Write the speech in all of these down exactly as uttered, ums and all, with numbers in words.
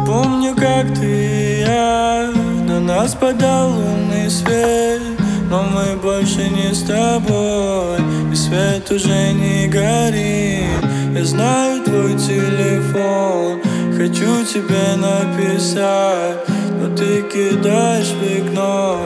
Помню, как ты и я, на нас падал лунный свет, но мы больше не с тобой, и свет уже не горит. Я знаю твой телефон, хочу тебе написать, но ты кидаешь в окно.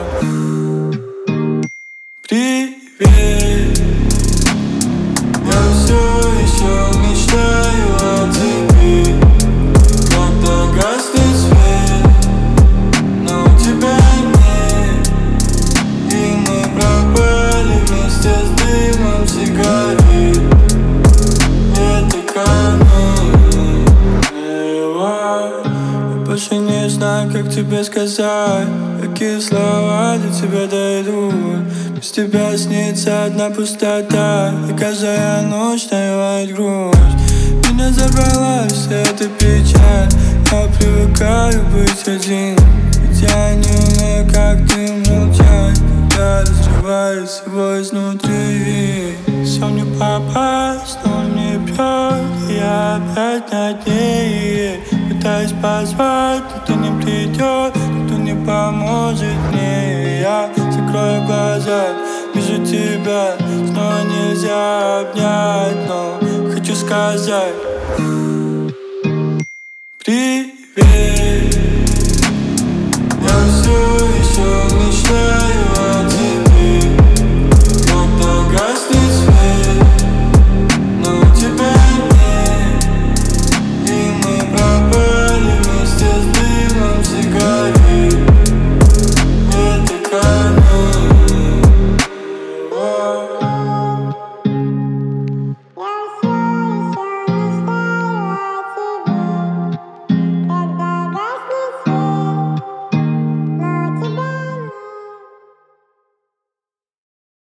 Привет, я все еще мечтаю о тебе, когда гаснет свет, но тебя нет, и мы пропали вместе с дымом сигарет. Это камень. Я больше не знаю, как тебе сказать, какие слова до тебя дойдут. Без тебя снится одна пустота, и каждая ночь навевает грусть. Меня забрала вся эта печаль, я привыкаю быть один, ведь я не умею, как ты, молчать, когда разрывает всего изнутри. Все не попасть, но не бьет, и я опять над ней пытаюсь позвать, никто не придет, никто не поможет мне. Я закрою глаза, вижу тебя, снова нельзя обнять, но хочу сказать.